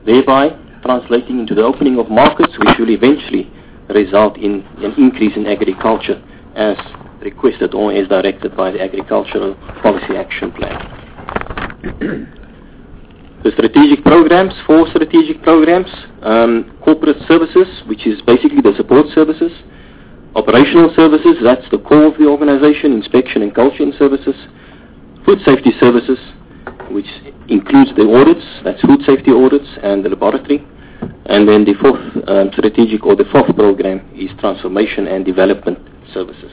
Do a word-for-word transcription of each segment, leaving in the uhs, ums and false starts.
thereby translating into the opening of markets, which will eventually result in an increase in agriculture as requested or as directed by the Agricultural Policy Action Plan. The strategic programs, four strategic programs, um, corporate services, which is basically the support services, operational services, that's the core of the organization, inspection and cold chain services, food safety services, which includes the audits, that's food safety audits and the laboratory, and then the fourth um, strategic or the fourth program is transformation and development services.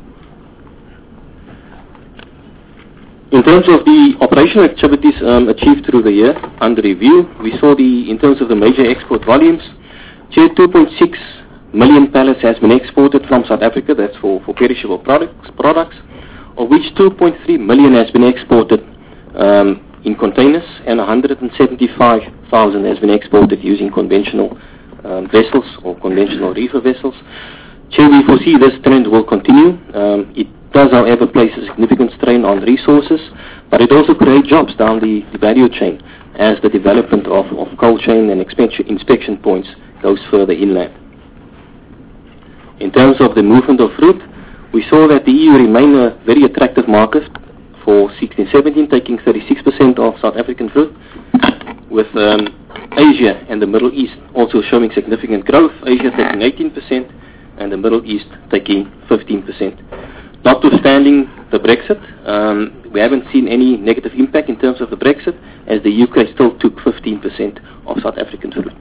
In terms of the operational activities um, achieved through the year under review, we saw the, in terms of the major export volumes, two point six million pallets has been exported from South Africa, that's for, for perishable products, products, of which two point three million has been exported um, in containers and one hundred seventy-five thousand has been exported using conventional um, vessels or conventional reefer vessels. Chair, we foresee this trend will continue. Um, it does, however, place a significant strain on resources, but it also creates jobs down the, the value chain as the development of, of cold chain and inspection, inspection points goes further inland. In terms of the movement of fruit, we saw that the E U remained a very attractive market for sixteen seventeen, taking thirty-six percent of South African fruit, with um, Asia and the Middle East also showing significant growth, Asia taking eighteen percent and the Middle East taking fifteen percent. Notwithstanding the Brexit, um, we haven't seen any negative impact in terms of the Brexit, as the U K still took fifteen percent of South African fruit.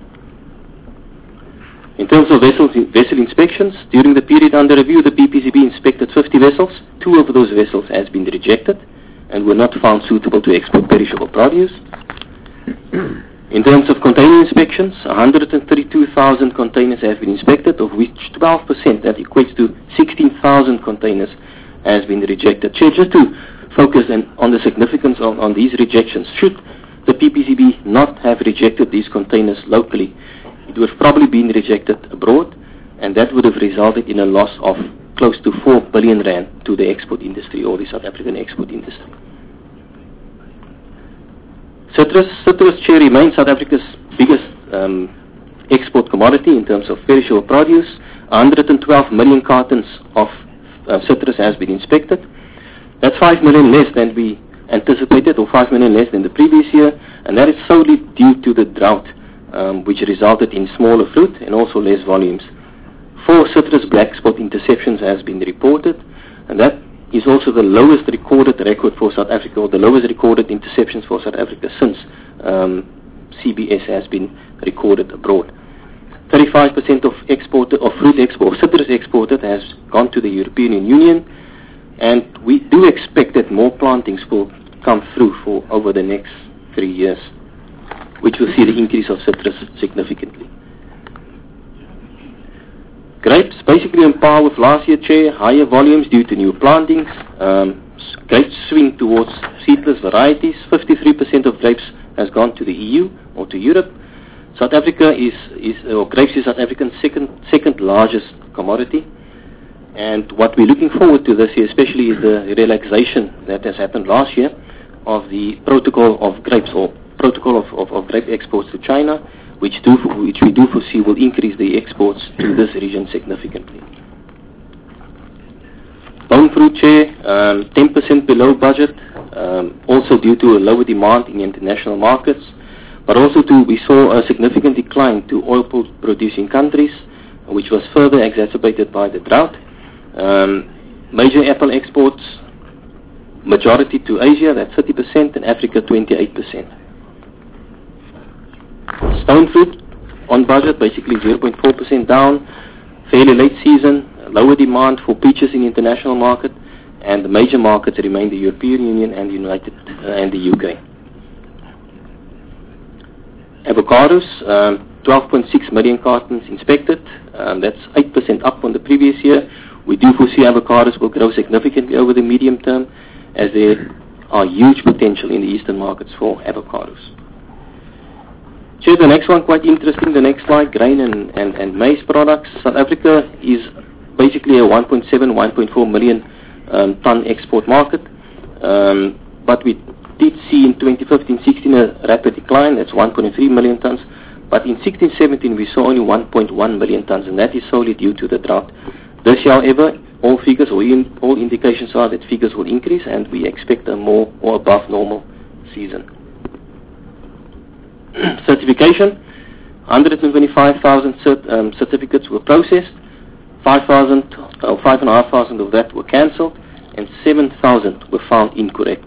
In terms of vessels, vessel inspections, during the period under review, the P P C B inspected fifty vessels. Two of those vessels has been rejected and were not found suitable to export perishable produce. In terms of container inspections, one hundred thirty-two thousand containers have been inspected, of which twelve percent, that equates to sixteen thousand containers, has been rejected. Chair, just to focus on, on the significance of on these rejections, should the P P C B not have rejected these containers locally, it would have probably been rejected abroad, and that would have resulted in a loss of close to four billion rand to the export industry or the South African export industry. Citrus, citrus, Chair, remains South Africa's biggest um, export commodity in terms of perishable produce. one hundred twelve million cartons of uh, citrus has been inspected. That's five million less than we anticipated, or five million less than the previous year, and that is solely due to the drought, um, which resulted in smaller fruit and also less volumes. Four citrus black spot interceptions has been reported, and that is also the lowest recorded record for South Africa, or the lowest recorded interceptions for South Africa since um, C B S has been recorded abroad. thirty-five percent of exported, of fruit export, citrus exported has gone to the European Union, and we do expect that more plantings will come through for over the next three years, which will see the increase of citrus significantly. Grapes, basically on par with last year, Chair, higher volumes due to new plantings. Um, grapes swing towards seedless varieties. fifty-three percent of grapes has gone to the E U or to Europe. South Africa is, is or grapes is South Africa's second, second largest commodity. And what we're looking forward to this year especially is the relaxation that has happened last year of the protocol of grapes, or protocol of, of, of grape exports to China, which do which we do foresee will increase the exports to this region significantly. Bone fruit, Chair, um, ten percent below budget, um, also due to a lower demand in international markets, but also to, we saw a significant decline to oil producing countries, which was further exacerbated by the drought. Um, major apple exports, majority to Asia, that's thirty percent, and Africa twenty-eight percent. Stone fruit on budget, basically zero point four percent down, fairly late season, lower demand for peaches in the international market, and the major markets remain the European Union and the United uh, and the U K. Avocados, um, twelve point six million cartons inspected, um, that's eight percent up on the previous year. We do foresee avocados will grow significantly over the medium term, as there are huge potential in the eastern markets for avocados. Chair, the next one quite interesting, the next slide, grain and, and, and maize products. South Africa is basically a one point seven, one point four million um, ton export market, um, but we did see in twenty fifteen sixteen a rapid decline. That's one point three million tons. But in sixteen seventeen we saw only one point one million tons, and that is solely due to the drought. This year, however, all figures or in, all indications are that figures will increase, and we expect a more or above normal season. Certification: one hundred twenty-five thousand cert, um, certificates were processed. five thousand, uh, five and a half thousand of that were cancelled, and seven thousand were found incorrect.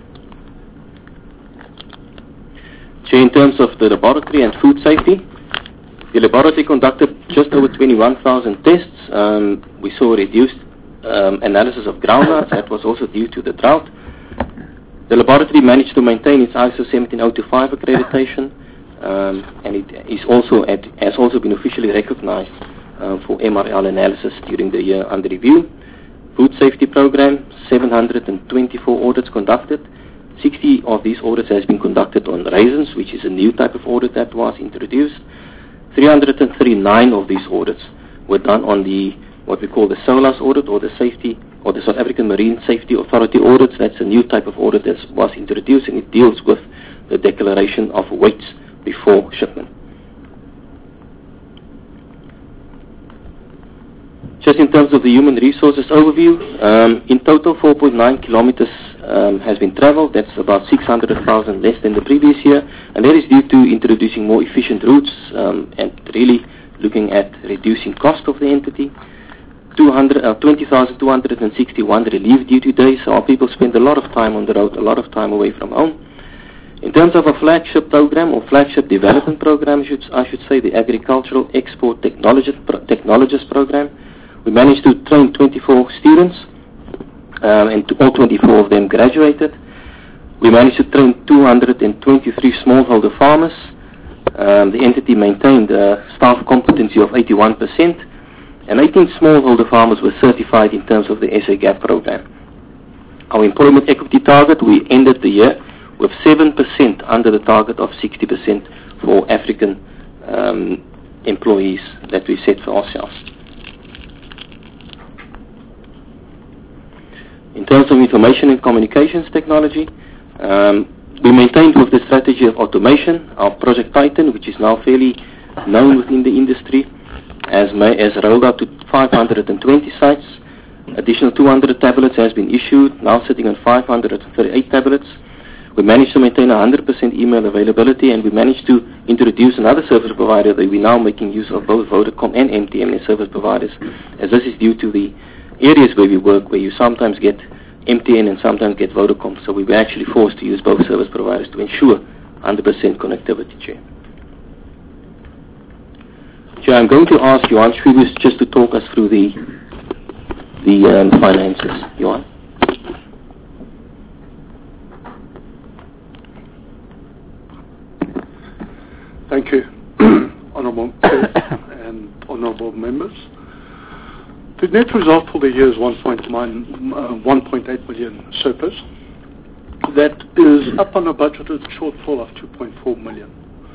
So in terms of the laboratory and food safety, the laboratory conducted just over twenty-one thousand tests. Um, we saw a reduced um, analysis of groundnuts. That was also due to the drought. The laboratory managed to maintain its I S O seventeen oh two five accreditation, um, and it is also at, has also been officially recognized uh, for M R L analysis during the year under review. Food safety program: seven hundred twenty-four audits conducted. sixty of these audits has been conducted on raisins, which is a new type of audit that was introduced. three hundred thirty-nine of these audits were done on the what we call the SOLAS audit, or the safety or the South African Marine Safety Authority audits. That's a new type of audit that was introduced, and it deals with the declaration of weights before shipment. Just in terms of the human resources overview, um, in total four point nine kilometers um, has been traveled. That's about six hundred thousand less than the previous year, and that is due to introducing more efficient routes um, and really looking at reducing cost of the entity. twenty thousand two hundred sixty-one relief duty days, so our people spend a lot of time on the road, a lot of time away from home. In terms of a flagship program or flagship development program, I should, I should say the Agricultural Export Technologist, Technologist program, we managed to train twenty-four students, um, and all twenty-four of them graduated. We managed to train two hundred twenty-three smallholder farmers. Um, the entity maintained a staff competency of eighty-one percent, and eighteen smallholder farmers were certified in terms of the S A GAP program. Our employment equity target, we ended the year with seven percent under the target of sixty percent for African um, employees that we set for ourselves. In terms of information and communications technology, um, we maintained with the strategy of automation. Our Project Titan, which is now fairly known within the industry, has, may, has rolled out to five hundred twenty sites. Additional two hundred tablets has been issued, now sitting on five hundred thirty-eight tablets. We managed to maintain one hundred percent email availability, and we managed to introduce another service provider that we're now making use of, both Vodacom and M T N as service providers, as this is due to the areas where we work, where you sometimes get M T N and sometimes get Vodacom, so we were actually forced to use both service providers to ensure one hundred percent connectivity, Chair. Chair, I'm going to ask Johan Schwiebus just to talk us through the, the um, finances. Johan? Thank you, Honourable Chair and Honourable Members. The net result for the year is one point eight million surplus. That is up on a budgeted shortfall of two point four million.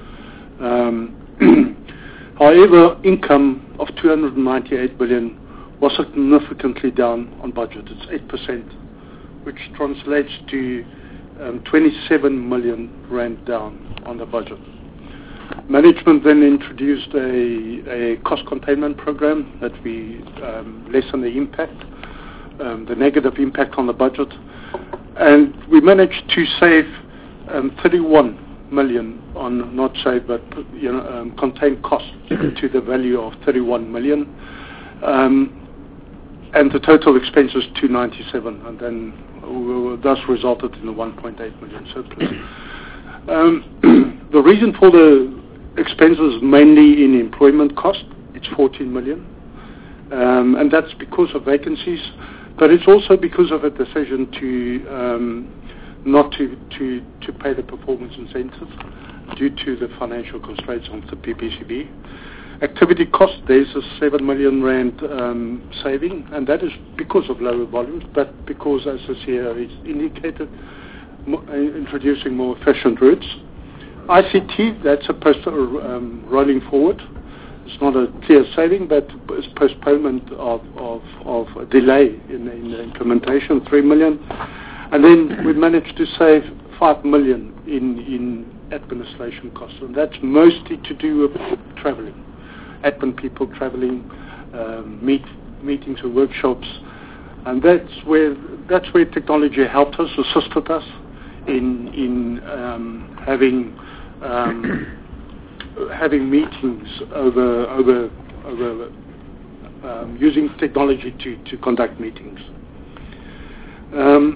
Um, however, income of two hundred ninety-eight billion was significantly down on budget. It's eight percent, which translates to um, twenty-seven million rand down on the budget. Management then introduced a, a cost containment program that we um, lessen the impact, um, the negative impact on the budget, and we managed to save um, thirty-one million on, not save, but you know, um, contain costs to the value of thirty-one million, um, and the total expense is two ninety-seven, and then uh, thus resulted in a one point eight million surplus. Um, the reason for the expenses mainly in employment cost, it's fourteen million, um, and that's because of vacancies, but it's also because of a decision to um, not to, to, to pay the performance incentive due to the financial constraints on the P P C B. Activity cost, there's a seven million rand um, saving, and that is because of lower volumes, but because, as the C E O has indicated, mo- introducing more efficient routes. I C T, that's a post- um, rolling forward. It's not a clear saving, but it's postponement of, of, of a delay in, in the implementation, three million. And then we managed to save five million in, in administration costs, and that's mostly to do with traveling, admin people traveling, um, meet, meetings and workshops, and that's where that's where technology helped us, assisted us in in um, having um, having meetings over over over um, using technology to, to conduct meetings. Um,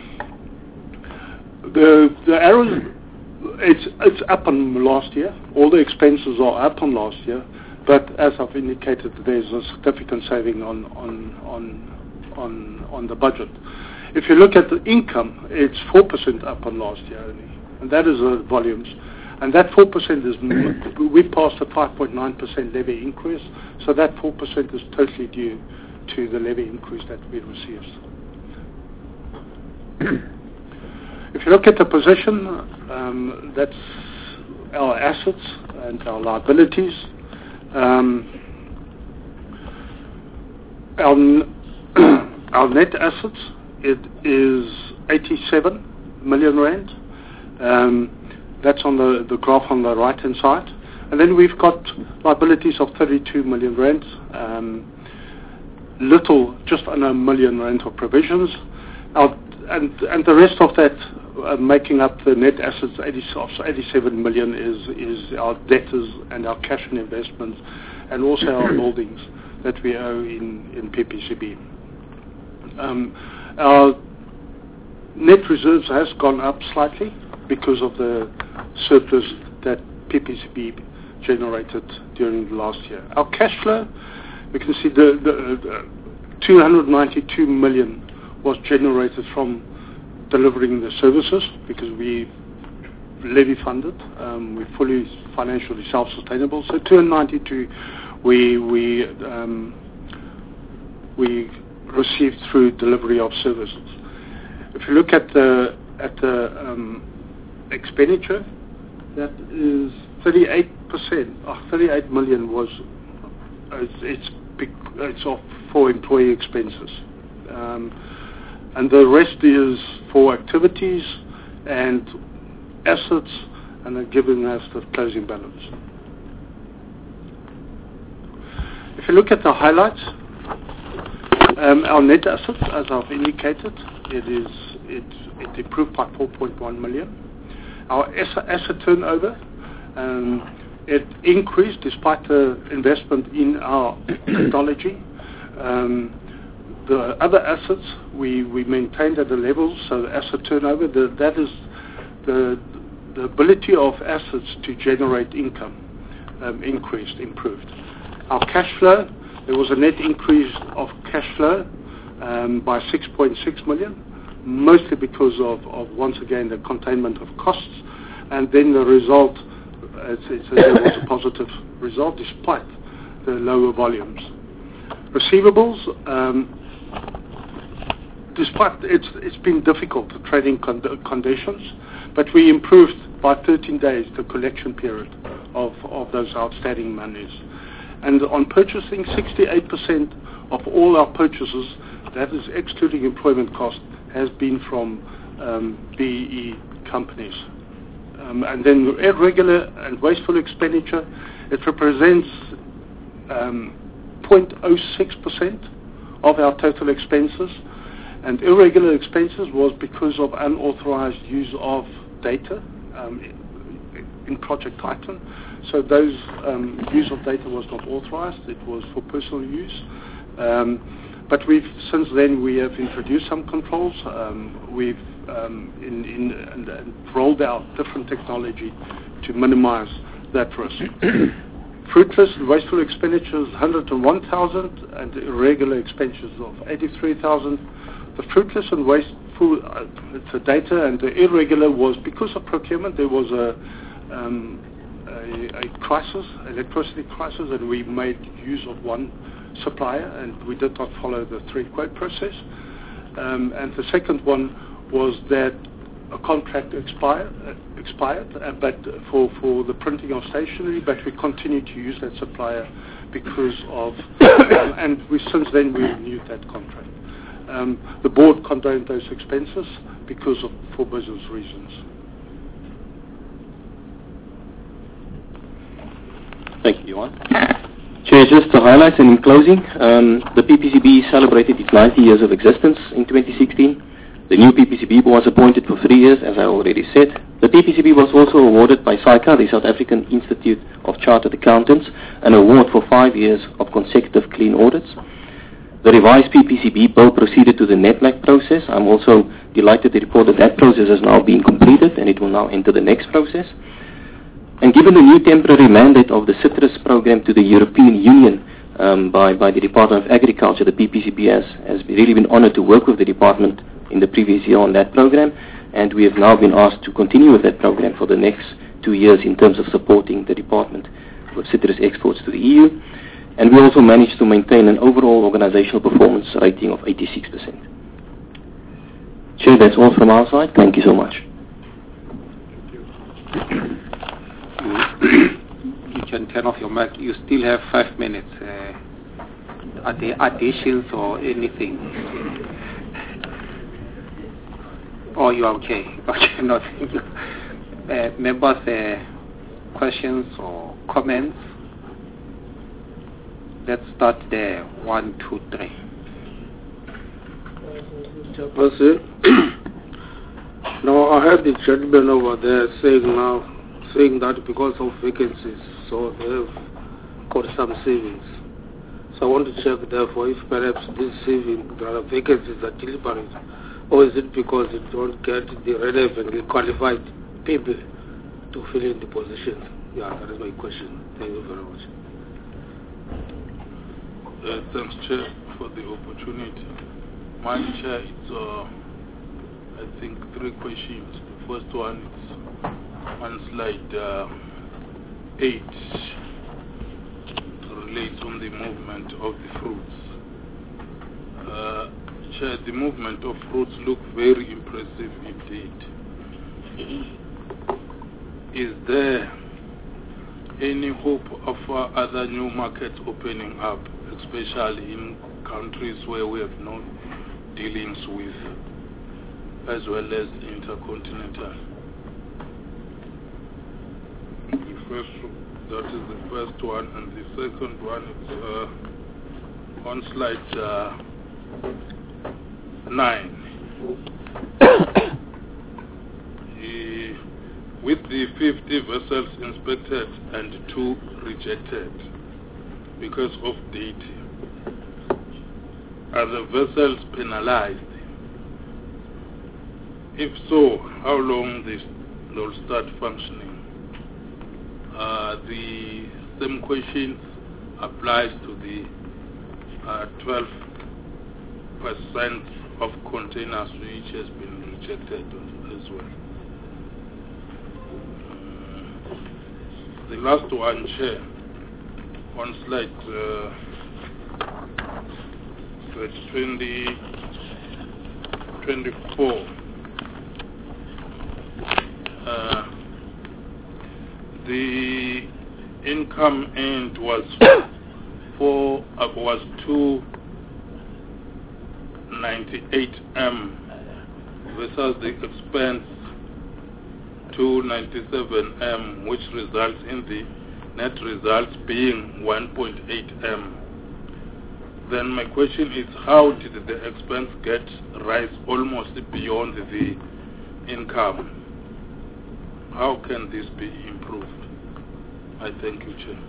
the the arrows, it's it's up on last year. All the expenses are up on last year, but as I've indicated, there's a significant saving on on on on on the budget. If you look at the income, it's four percent up on last year only, and that is the volumes. And that four percent is, we passed a five point nine percent levy increase, so that four percent is totally due to the levy increase that we received. If you look at the position, um, that's our assets and our liabilities. Um, our, our net assets, it is eighty-seven million rand. Um, That's on the, the graph on the right-hand side. And then we've got liabilities of thirty-two million rand, um, little, just under a million rand of provisions. Our, and, and the rest of that, uh, making up the net assets, eighty, eighty-seven million is, is our debtors and our cash and investments, and also our holdings that we owe in, in P P C B. Um, our net reserves has gone up slightly because of the surplus that P P C B generated during the last year. Our cash flow, we can see the, the, the two hundred ninety-two million was generated from delivering the services because we levy funded, um, we're fully financially self-sustainable. So two hundred ninety-two we we um, we received through delivery of services. If you look at the at the um, expenditure, that is thirty-eight percent, oh, thirty-eight million was, uh, it's, it's, big, it's off for employee expenses. Um, and the rest is for activities and assets, and then giving us the closing balance. If you look at the highlights, um, our net assets, as I've indicated, it is it, it improved by four point one million. Our asset turnover, um, it increased despite the investment in our technology. Um, the other assets we, we maintained at the level, so the asset turnover, the, that is the, the ability of assets to generate income um, increased, improved. Our cash flow, there was a net increase of cash flow um, by six point six million. Mostly because of, of, once again, the containment of costs, and then the result, it's, it's, there was a positive result despite the lower volumes. Receivables, um, despite it's, it's been difficult, the trading con- conditions, but we improved by thirteen days the collection period of, of those outstanding monies. And on purchasing, sixty-eight percent of all our purchases, that is excluding employment costs, has been from um, B E E companies. Um, and then irregular and wasteful expenditure, it represents um, zero point zero six percent of our total expenses. And irregular expenses was because of unauthorized use of data um, in Project Titan. So those um, use of data was not authorized, it was for personal use. Um, But we've since then we have introduced some controls. Um, we've um, in, in, and, and rolled out different technology to minimize that risk. Fruitless and wasteful expenditures one hundred one thousand and irregular expenditures of eighty-three thousand. The fruitless and wasteful uh, it's a data, and the irregular was because of procurement. There was a um, a, a crisis, electricity crisis, and we made use of one supplier, and we did not follow the three-quote process. Um, and the second one was that a contract expired, uh, expired, uh, but for, for the printing of stationery, but we continued to use that supplier because of, um, and we since then we renewed that contract. Um, the board condoned those expenses because of for business reasons. Thank you, Johan. Chair, just to highlight and in closing, um, the P P C B celebrated its ninety years of existence in twenty sixteen. The new P P C B was appointed for three years, as I already said. The P P C B was also awarded by SAICA, the South African Institute of Chartered Accountants, an award for five years of consecutive clean audits. The revised P P C B bill proceeded to the NEPLAC process. I'm also delighted to report that that process has now been completed and it will now enter the next process. And given the new temporary mandate of the citrus program to the European Union um, by, by the Department of Agriculture, the P P C B has, has really been honored to work with the department in the previous year on that program, and we have now been asked to continue with that program for the next two years in terms of supporting the department with citrus exports to the E U. And we also managed to maintain an overall organizational performance rating of eighty-six percent. Chair, that's all from our side. Thank you so much. You can turn off your mic. You still have five minutes. Uh, are there additions or anything? Oh, you are okay. Okay, no, thank you. Uh, members, uh, questions or comments? Let's start there. One, two, three. Chairperson, now I heard the gentleman over there saying now, saying that because of vacancies, so they have got some savings. So I want to check therefore if perhaps this saving, there are vacancies are deliberate, or is it because they don't get the relevantly qualified people to fill in the positions? Yeah, that is my question. Thank you very much. Uh, thanks, Chair, for the opportunity. My Chair, it's, uh, I think, three questions. The first one is on slide uh, eight, relates on the movement of the fruits. Uh, Chair, the movement of fruits look very impressive indeed. Is there any hope of uh, other new markets opening up, especially in countries where we have no dealings with, as well as intercontinental? The first, that is the first one, and the second one is uh, on slide uh, nine. uh, with the fifty vessels inspected and two rejected because of dating, are the vessels penalized? If so, how long they will start functioning? Uh, the same question applies to the uh, twelve percent of containers which has been rejected as well. Uh, the last one, Chair, on slide uh, slide twenty, twenty-four. Uh, the income earned was four uh, was two ninety-eight M versus the expense two ninety-seven M, which results in the net results being one point eight M. Then my question is, how did the expense get rise almost beyond the income? How can this be improved? I thank you, Chair.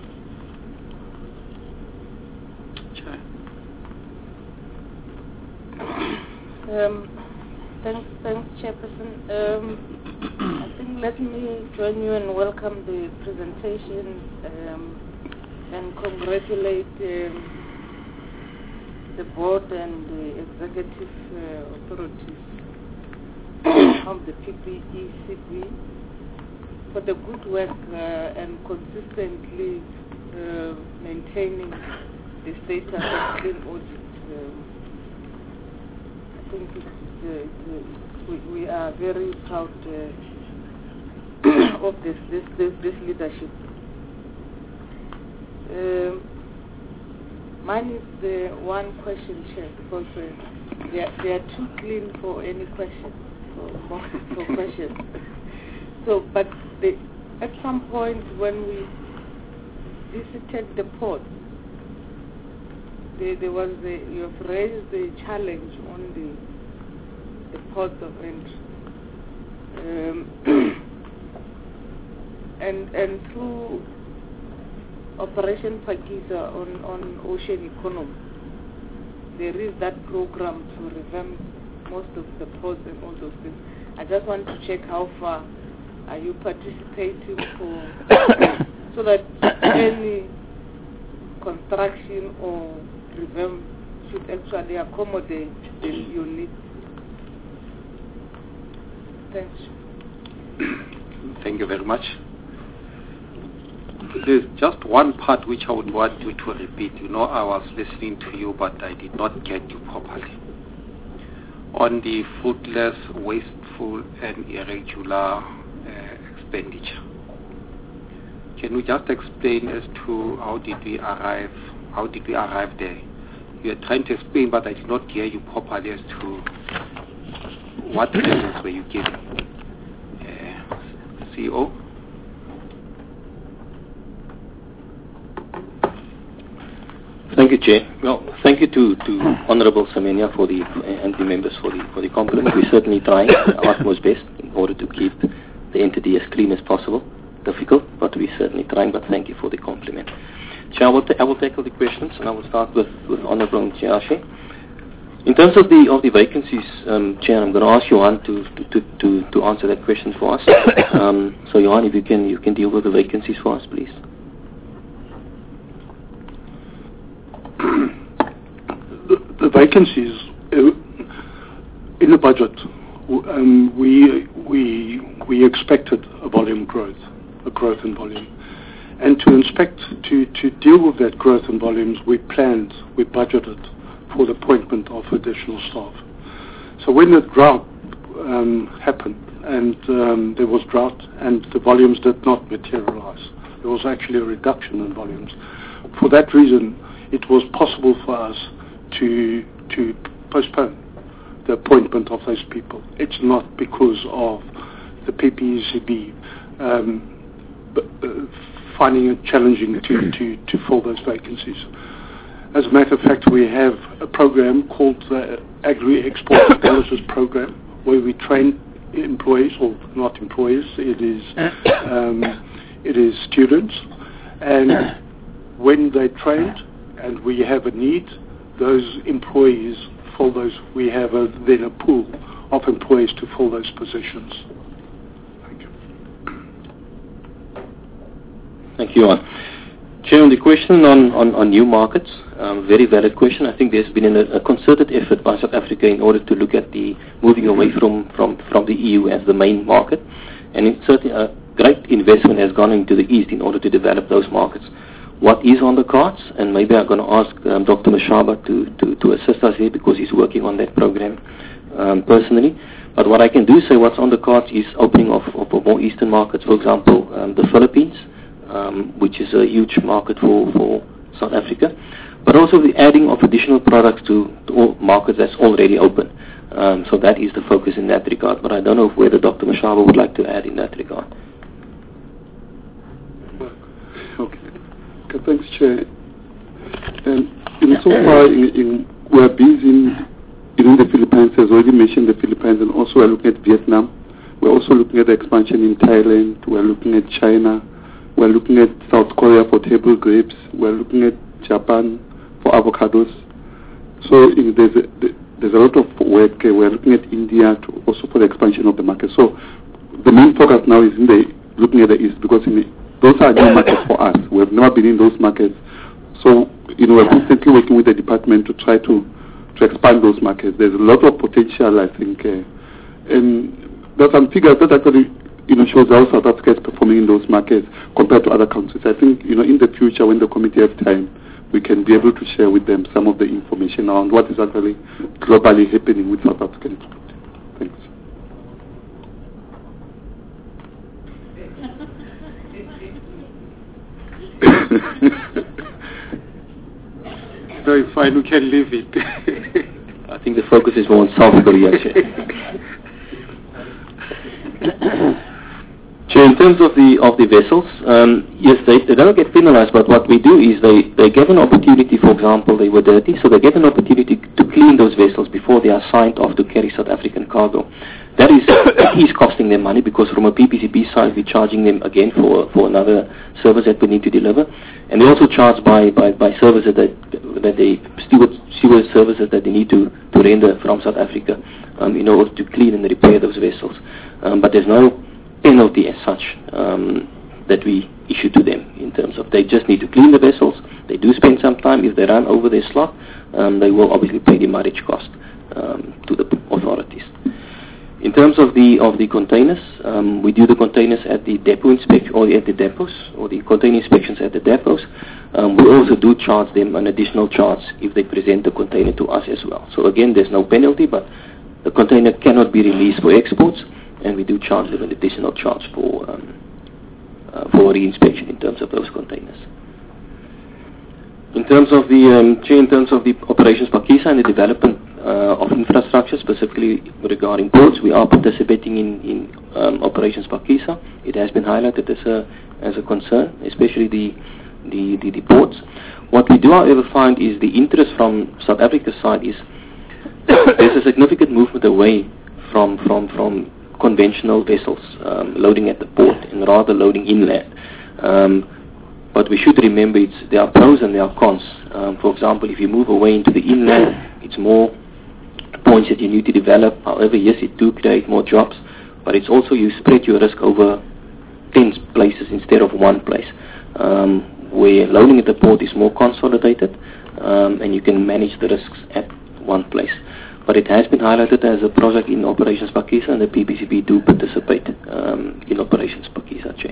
Chair. Um, thanks, thanks, Chairperson. Um, I think let me join you and welcome the presentation um, and congratulate um, the board and the executive uh, authorities of the P P E C B for the good work uh, and consistently uh, maintaining the status of clean audit. Um, I think it's, uh, it's, uh, we, we are very proud uh, of this, this, this, this leadership. Um, mine is the one question, Chair, because uh, they are, they are too clean for any questions, for, for, for questions. So, but the, at some point when we visited the port, there, there was the, you have raised the challenge on the, the ports of entry. Um, and and through Operation Pakisa on, on ocean economy, there is that program to revamp most of the ports and all those things. I just want to check how far are you participating for so that any construction or revamp should actually accommodate the, your needs. Thanks. Thank you very much. There's just one part which I would want you to repeat. You know, I was listening to you, but I did not get you properly. On the fruitless, wasteful, and irregular uh, expenditure. Can you just explain as to how did we arrive? How did we arrive there? You are trying to explain, but I did not hear you properly as to what reasons were you giving. Uh, C E O. Thank you, Chair. Well, thank you to, to Honourable Semenya for the and the members for the for the compliment. We're certainly trying our utmost best in order to keep the entity as clean as possible. Difficult, but we're certainly trying. But thank you for the compliment. Chair, I will, I will tackle the questions, and I will start with with Honourable Ntshiashi. In terms of the of the vacancies, um, Chair, I'm going to ask Johan to to, to, to answer that question for us. Um, so, Johan, if you can you can deal with the vacancies for us, please. The, the vacancies uh, in the budget, um, we we we expected a volume growth, a growth in volume, and to inspect to to deal with that growth in volumes, we planned, we budgeted for the appointment of additional staff. So when the drought um, happened and um, there was drought and the volumes did not materialize, there was actually a reduction in volumes. For that reason, it was possible for us to to postpone the appointment of those people. It's not because of the P P E C B um, but, uh, finding it challenging to, to, to fill those vacancies. As a matter of fact, we have a program called the Agri-Export Analysis Program, where we train employees, or not employees, it is um, it is students, and when they trained and we have a need, those employees fill those, we have a, then a pool of employees to fill those positions. Thank you. Thank you, Johan. Chair, on the question on, on, on new markets, um, very valid question. I think there's been a, a concerted effort by South Africa in order to look at the moving away from, from, from the E U as the main market. And it certainly a great investment has gone into the East in order to develop those markets. What is on the cards, and maybe I'm going to ask um, Doctor Mashaba to, to, to assist us here because he's working on that program um, personally. But what I can do say what's on the cards is opening of, of more Eastern markets, for example, um, the Philippines, um, which is a huge market for, for South Africa, but also the adding of additional products to, to all markets that's already open. Um, so that is the focus in that regard, but I don't know if whether Doctor Mashaba would like to add in that regard. Okay. Okay, thanks, Chair. Um, in so far, in, in, we're busy in, in the Philippines, as already mentioned, the Philippines, and also we're looking at Vietnam. We're also looking at the expansion in Thailand. We're looking at China. We're looking at South Korea for table grapes. We're looking at Japan for avocados. So in, there's, a, there's a lot of work. Uh, we're looking at India to also for the expansion of the market. So the main focus now is in the looking at the East, because in the, those are new markets for us. We have never been in those markets. So, you know, we're constantly working with the department to try to, to expand those markets. There's a lot of potential, I think. Uh, and there's some figures that actually, you know, shows how South Africa is performing in those markets compared to other countries. I think, you know, in the future, when the committee has time, we can be able to share with them some of the information on what is actually globally happening with South African food. Thanks. No, it's fine, we can leave it. I think the focus is more on South Korea, Chair. Chair, in terms of the of the vessels, um, yes, they, they don't get penalized, but what we do is they, they get an opportunity, for example, they were dirty, so they get an opportunity to clean those vessels before they are signed off to carry South African cargo. That is, is costing them money because from a P P C B side, we're charging them again for for another service that we need to deliver. And they also charge by, by, by services that, that they, steward, steward services that they need to, to render from South Africa um, in order to clean and repair those vessels. Um, but there's no penalty as such um, that we issue to them in terms of they just need to clean the vessels. They do spend some time. If they run over their slot, um, they will obviously pay the marriage cost um, to the authorities. In terms of the of the containers, um, we do the containers at the depot inspection or at the depots or the container inspections at the depots. Um, we also do charge them an additional charge if they present the container to us as well. So again, there's no penalty, but the container cannot be released for exports, and we do charge them an additional charge for um, uh, for re-inspection in terms of those containers. In terms of the um, in terms of the operations Phakisa and the development uh, of infrastructure, specifically regarding ports, we are participating in, in um, operations Phakisa. It has been highlighted as a as a concern, especially the the, the the ports. What we do, however, find is the interest from South Africa's side is there's a significant movement away from from from conventional vessels um, loading at the port and rather loading inland. Um, But we should remember it's, there are pros and there are cons. Um, for example, if you move away into the inland, it's more points that you need to develop. However, yes, it do create more jobs, but it's also you spread your risk over ten places instead of one place. Um, where loading at the port is more consolidated, um, and you can manage the risks at one place. But it has been highlighted as a project in Operations Phakisa, and the P P C B do participate um, in Operations Phakisa, Chair.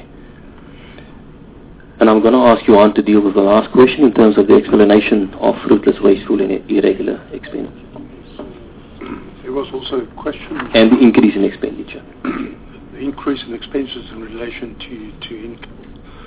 And I'm going to ask Johan to deal with the last question in terms of the explanation of fruitless, wasteful and irregular expenditure. There was also a question. And the increase in expenditure. The increase in expenses in relation to, to income.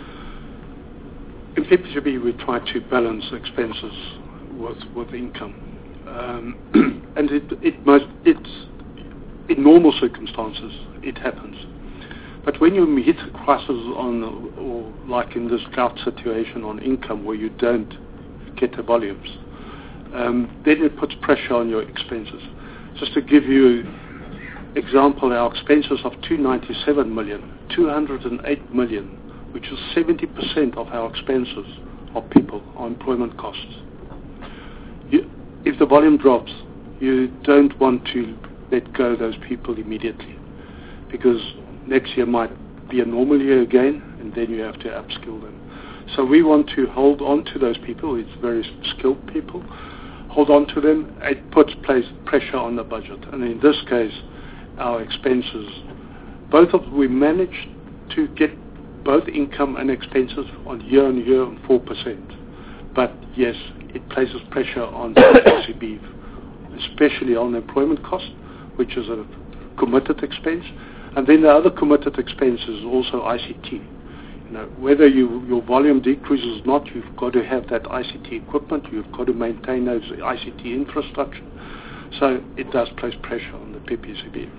In P P C B, we try to balance expenses with, with income. Um, and it, it must, it's, in normal circumstances, it happens. But when you hit a crisis on, or like in this drought situation on income where you don't get the volumes, um, then it puts pressure on your expenses. Just to give you an example, our expenses of two hundred ninety-seven million, two hundred eight million, which is seventy percent of our expenses are people, are employment costs. You, if the volume drops, you don't want to let go of those people immediately, because next year might be a normal year again, and then you have to upskill them. So we want to hold on to those people. It's very skilled people. Hold on to them. It puts place pressure on the budget. And in this case, our expenses, both of we managed to get both income and expenses on year on year on four percent. But yes, it places pressure on P P C B, especially on employment cost, which is a committed expense. And then the other committed expense is also I C T. You know, whether you, your volume decreases or not, you've got to have that I C T equipment. You've got to maintain those I C T infrastructure. So it does place pressure on the P P C B.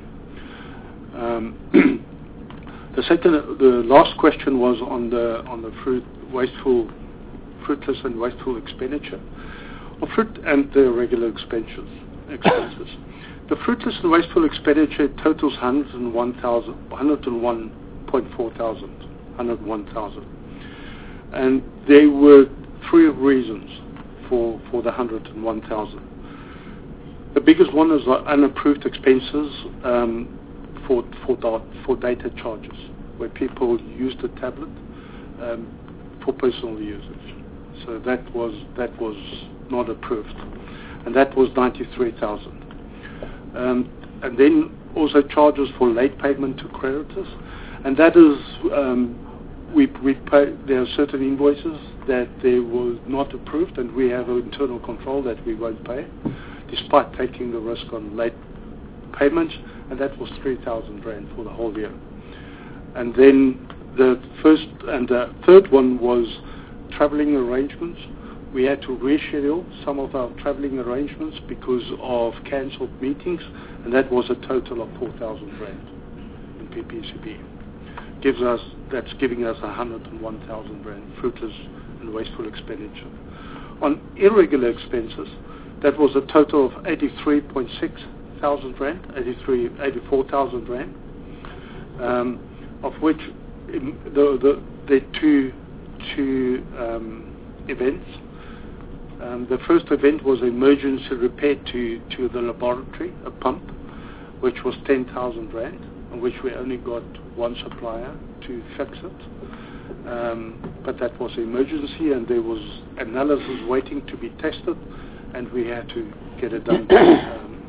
Um, the second, the last question was on the on the fruit wasteful, fruitless and wasteful expenditure, or fruit and the regular expenditures expenses. The fruitless and wasteful expenditure totals one hundred one thousand, one hundred one point four thousand, one hundred one thousand. And there were three reasons for, for the one hundred one thousand. The biggest one is unapproved expenses um, for, for, da- for data charges, where people use the tablet um, for personal usage. So that was, that was not approved. And that was ninety-three thousand. Um, and then also charges for late payment to creditors, and that is um, we we pay. There are certain invoices that they were not approved, and we have an internal control that we won't pay, despite taking the risk on late payments, and that was three thousand rand for the whole year. And then the first and the third one was travelling arrangements we had to reschedule some of our traveling arrangements because of cancelled meetings, and that was a total of four thousand rand in P P C B. Gives us, that's giving us one hundred and one thousand rand fruitless and wasteful expenditure. On irregular expenses, that was a total of eighty-three point six thousand rand, eighty-three, eighty-four thousand rand, um, of which um, the, the, the two, two um, events. Um, the first event was emergency repair to, to the laboratory, a pump, which was ten thousand rand, on which we only got one supplier to fix it. Um, but that was emergency, and there was analysis waiting to be tested, and we had to get it done um,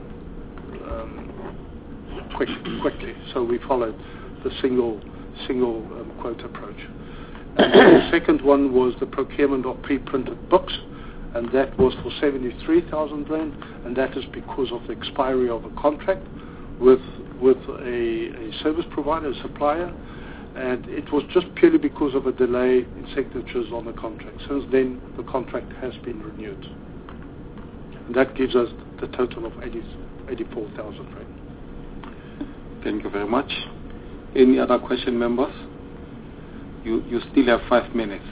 um, quick, quickly. So we followed the single single um, quote approach. And the second one was the procurement of pre-printed books, and that was for seventy-three thousand rand, and that is because of the expiry of a contract with with a, a service provider, a supplier, and it was just purely because of a delay in signatures on the contract. Since then, the contract has been renewed. And that gives us the total of eighty-four thousand rand. Thank you very much. Any other question, members? You, you still have five minutes.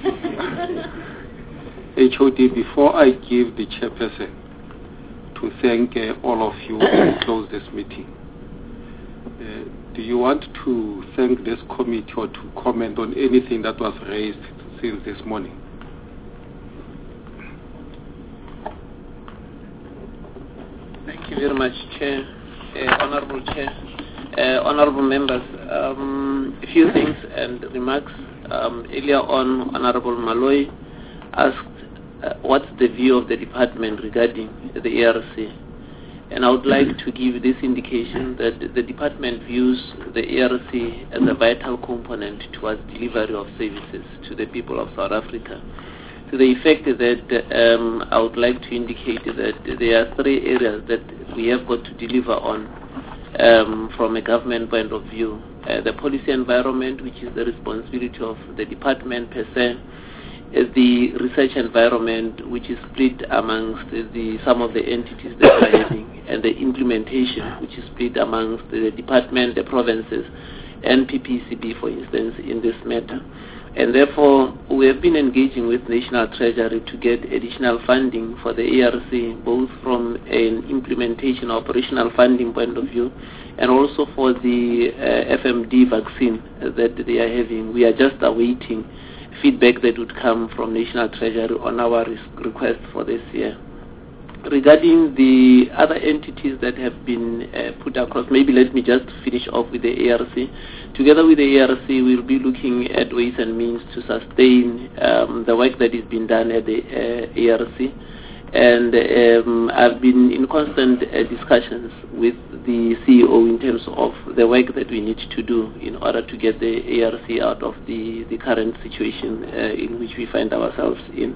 H O D, before I give the chairperson to thank uh, all of you and close this meeting, uh, do you want to thank this committee or to comment on anything that was raised since this morning? Thank you very much, Chair, uh, Honorable Chair, uh, Honorable members. Um, a few things and remarks. Um, earlier on, Honorable Malloy asked uh, what's the view of the department regarding the A R C. And I would like to give this indication that the department views the A R C as a vital component towards delivery of services to the people of South Africa. To the effect that um, I would like to indicate that there are three areas that we have got to deliver on um, from a government point of view. Uh, the policy environment, which is the responsibility of the department per se, is the research environment, which is split amongst the some of the entities that are having, and the implementation, which is split amongst the department, the provinces, and P P C B, for instance, in this matter. And therefore, we have been engaging with National Treasury to get additional funding for the A R C, both from an implementation operational funding point of view, and also for the uh, F M D vaccine that they are having. We are just awaiting feedback that would come from National Treasury on our request for this year. Regarding the other entities that have been uh, put across, maybe let me just finish off with the A R C. Together with the A R C, we'll be looking at ways and means to sustain um, the work that is being done at the uh, A R C. And um, I've been in constant uh, discussions with the C E O in terms of the work that we need to do in order to get the A R C out of the, the current situation uh, in which we find ourselves in.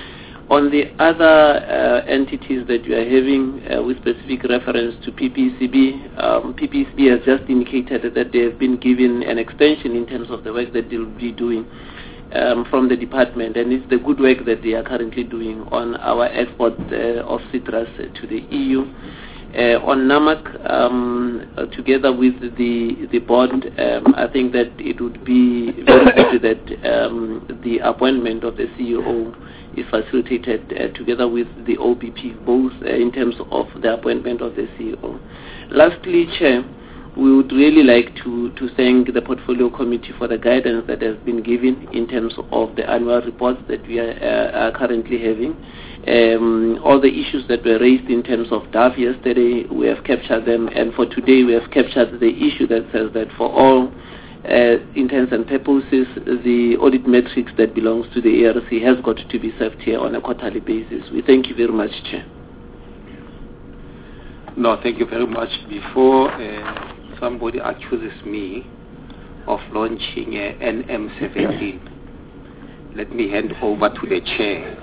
On the other uh, entities that we are having, uh, with specific reference to P P C B, um, P P C B has just indicated that they have been given an extension in terms of the work that they will be doing um, from the department, and it's the good work that they are currently doing on our export uh, of citrus to the E U. Uh, on NAMAC, um, uh, together with the the board, um, I think that it would be very good that um, the appointment of the C E O is facilitated uh, together with the O B P, both uh, in terms of the appointment of the C E O. Lastly, Chair, we would really like to, to thank the Portfolio Committee for the guidance that has been given in terms of the annual reports that we are, uh, are currently having. Um, all the issues that were raised in terms of D A F yesterday, we have captured them, and for today we have captured the issue that says that for all uh, intents and purposes, the audit matrix that belongs to the A R C has got to be served here on a quarterly basis. We thank you very much, Chair. No, thank you very much. Before uh, somebody accuses me of launching uh, N M seventeen, let me hand over to the chair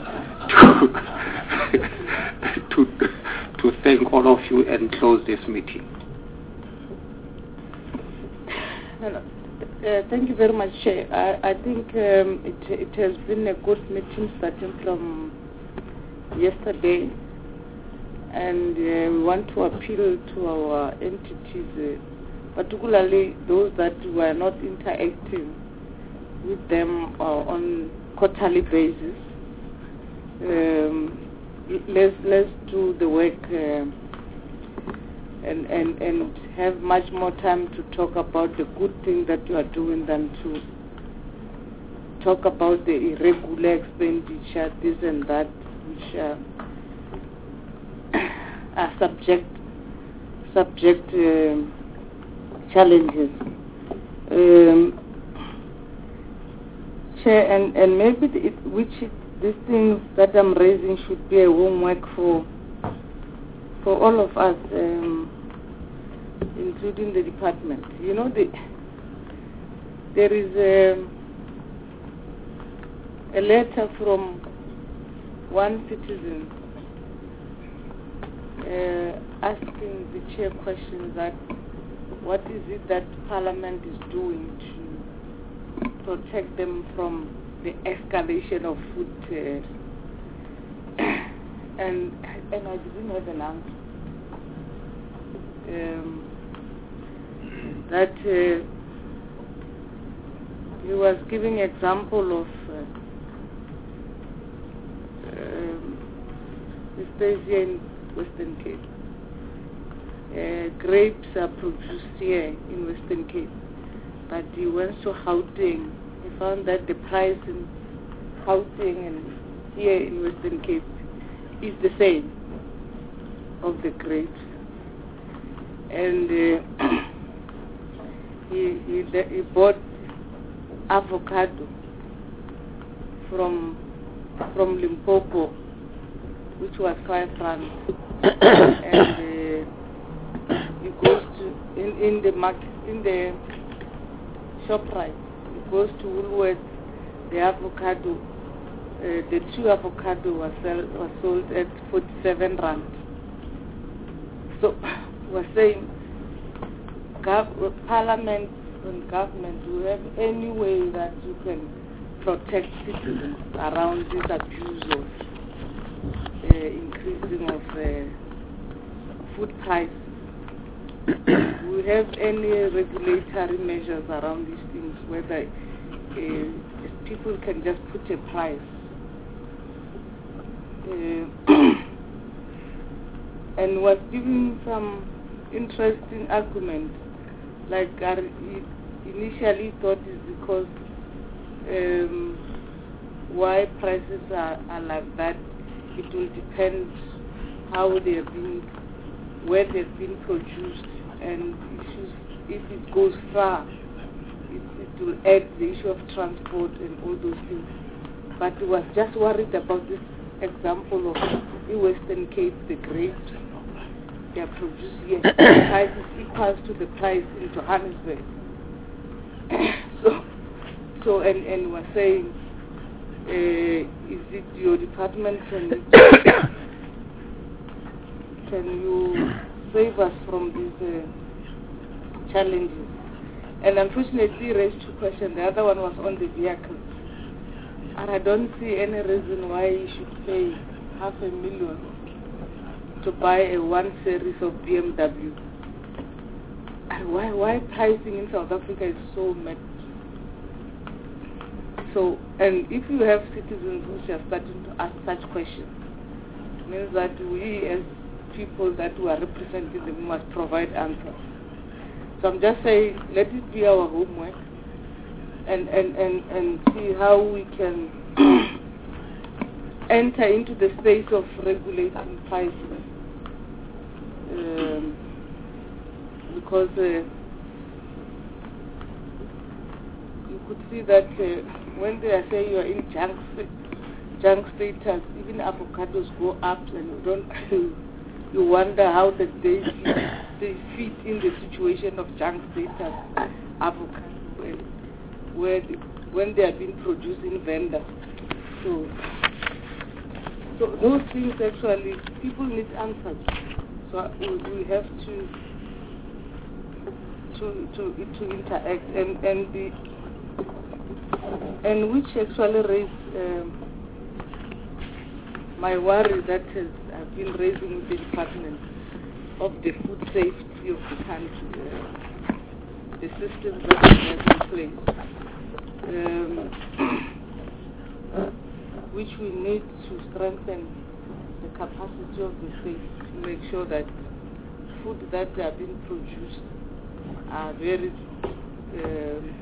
to, to, to thank all of you and close this meeting. No, no. Uh, thank you very much, Chair. I, I think um, it, it has been a good meeting starting from yesterday, and uh, we want to appeal to our entities, uh, particularly those that were not interacting with them uh, on quarterly basis. Um, let's let's do the work uh, and and and have much more time to talk about the good thing that you are doing than to talk about the irregular expenditure, this and that, which uh, are subject subject uh, challenges. Um, Chair, and, and maybe the, it, which it, these things that I'm raising should be a homework for for all of us, um, including the department. You know, the, there is a, a letter from one citizen uh, asking the chair questions that what is it that Parliament is doing to protect them from the escalation of food uh, and and I didn't have an answer. Um, that uh, he was giving example of uh, um, he stays here in Western Cape. Uh, grapes are produced here in Western Cape, but he went to Gauteng. He found that the price in Gauteng and here in Western Cape is the same of the grapes, and uh, he, he he bought avocado from from Limpopo, which was five francs, and uh, he goes to in in the market in the ShopRite. He goes to Woolworths. The avocado. Uh, the two avocado was, sell, was sold at forty-seven rand. So we're saying gov- Parliament and government, do you have any way that you can protect citizens around this abuse of uh, increasing of uh, food prices? Do we have any regulatory measures around these things, whether uh, people can just put a price? Uh, and was giving some interesting argument, like I initially thought is because um, why prices are, are like that. It will depend how they have been, where they've been produced, and issues. If it goes far, it, it will add the issue of transport and all those things. But I was just worried about this example of the Western Cape, the grapes, they are produced here. The price is equal to the price in Johannesburg. so, so and, and we're saying, uh, is it your department, can you, can you save us from these uh, challenges? And unfortunately, raised two questions. The other one was on the vehicles. And I don't see any reason why you should pay half a million to buy a one series of B M W. And why why pricing in South Africa is so mad? So, and if you have citizens who are starting to ask such questions, it means that we as people that we are representing them must provide answers. So I'm just saying, let it be our homework. And, and, and, and see how we can enter into the space of regulating prices. Um, because uh, you could see that uh, when they are saying you are in junk, junk status, even avocados go up, and you don't you wonder how that they they fit in the situation of junk status avocado. Where the, when they are being produced in vendors. So, so those things actually, people need answers. So we, we have to to to to interact, and and the and which actually raised um, my worry that has I've been raising with the department of the food safety of the country, uh, the systems that we have in place, um, which we need to strengthen the capacity of the state to make sure that food that are being produced are very um,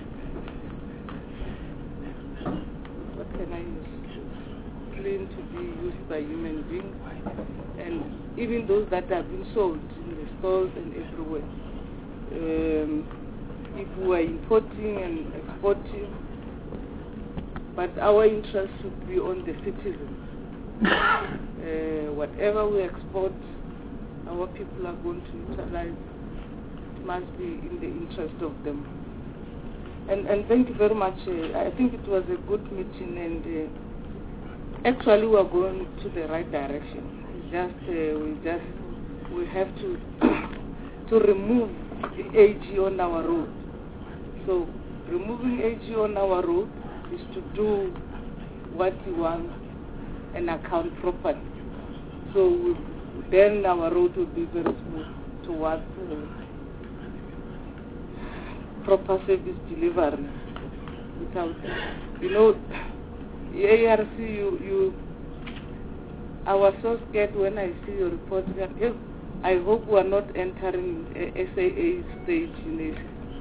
what can I use? Clean to be used by human beings, and even those that are being sold in the stores and everywhere. Um, if we are importing and exporting, but our interest should be on the citizens. Uh, whatever we export, our people are going to utilize. It must be in the interest of them. And and thank you very much. Uh, I think it was a good meeting, and uh, actually we are going to the right direction. It's just uh, we just we have to to remove the A G on our road. So removing A G on our road is to do what we want and account properly. So we, then our road will be very smooth towards uh, proper service delivery. Without, you know, A R C, you, you, I was so scared when I see your report. If, I hope we are not entering a S A A stage in it.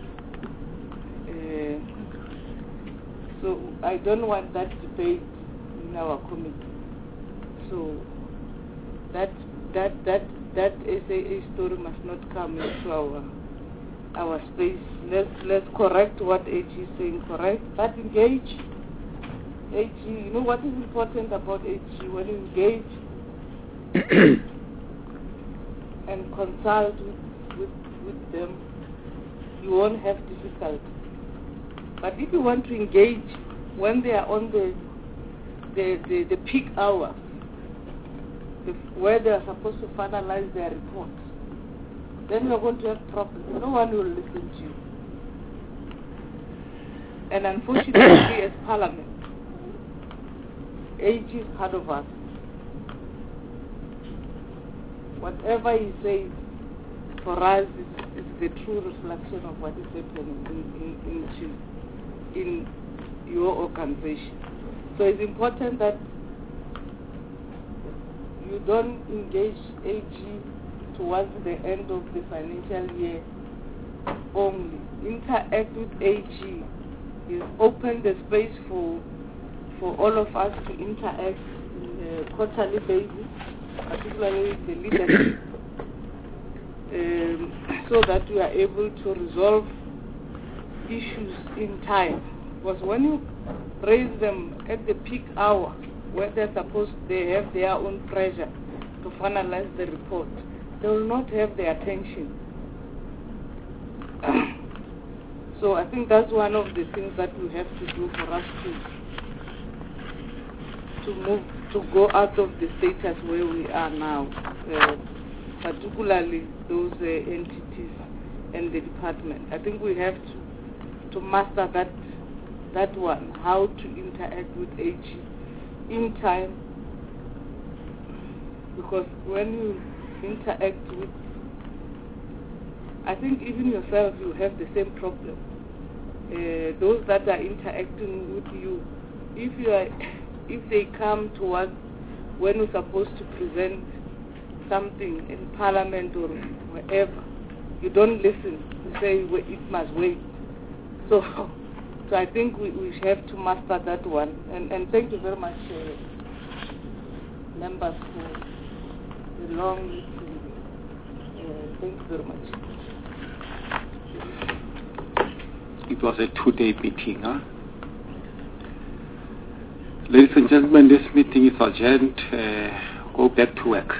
Uh, so I don't want that debate in our committee. So that that that that S A A story must not come into our our space. Let's let's correct what A G is saying, correct, but engage. A G, you know what is important about A G? When you engage and consult with, with with them, you won't have difficulty. But if you want to engage when they are on the the the, the peak hour, the, where they are supposed to finalize their reports, then you are going to have problems. No one will listen to you. And unfortunately, as Parliament, A G is part of us. Whatever he says, for us, is, is the true reflection of what is happening in, in, in, in your organization. So it's important that you don't engage A G towards the end of the financial year only. Interact with A G. You open the space for for all of us to interact on a quarterly basis, particularly the leadership, um, so that we are able to resolve issues in time. Because when you raise them at the peak hour, where they're supposed they have their own pressure to finalize the report, they will not have the attention. So I think that's one of the things that we have to do for us to to move, to go out of the status where we are now, uh, particularly those uh, entities and the department. I think we have to to master that that one, how to interact with A G in time, because when you interact with, I think even yourself, you have the same problem. Uh, those that are interacting with you, if you are, if they come to us when we're supposed to present something in Parliament or wherever, you don't listen. You say well, it must wait. So, so I think we, we have to master that one. And, and thank you very much, uh, members, for the long meeting. Uh, thank you very much. It was a two-day meeting. Huh? Ladies and gentlemen, this meeting is adjourned. Uh, go back to work.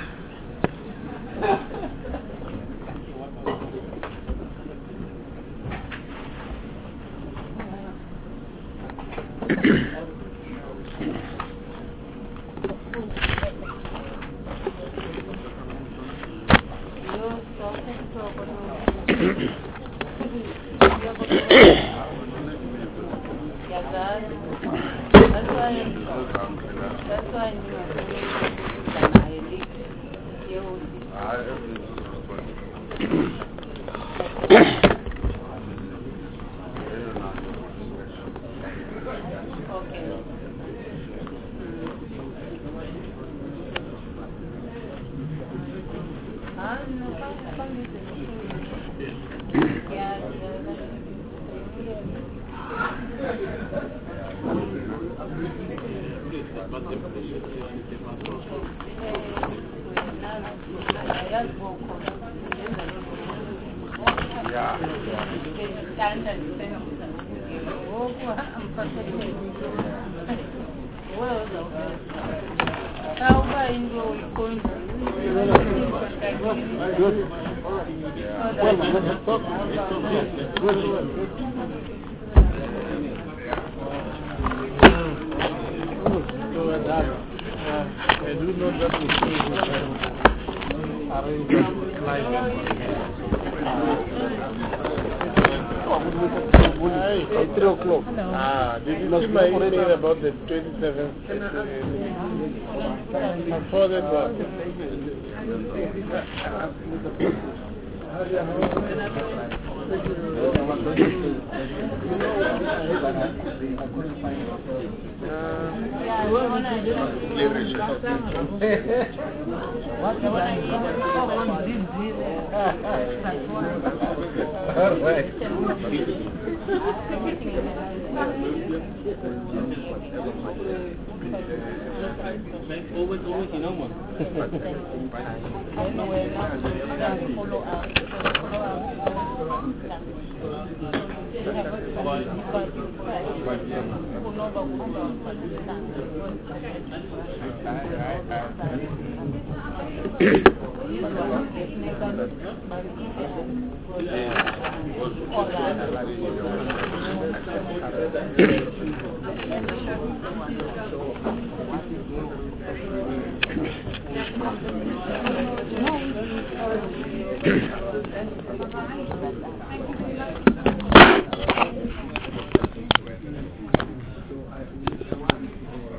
three o'clock. Ah, did you see my email about the twenty-seventh? I forwarded one.